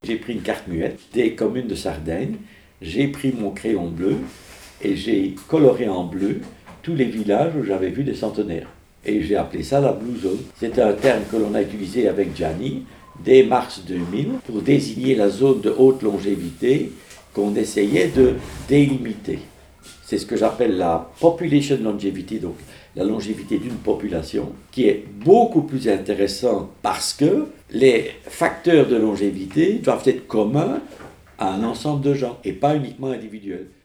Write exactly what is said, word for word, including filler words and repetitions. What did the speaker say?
j'ai pris une carte muette des communes de Sardaigne, j'ai pris mon crayon bleu et j'ai coloré en bleu tous les villages où j'avais vu des centenaires. Et j'ai appelé ça la Blue Zone. C'est un terme que l'on a utilisé avec Gianni dès mars deux mille pour désigner la zone de haute longévité qu'on essayait de délimiter. C'est ce que j'appelle la population longevity, donc la longévité d'une population, qui est beaucoup plus intéressant parce que les facteurs de longévité doivent être communs à un ensemble de gens et pas uniquement individuels.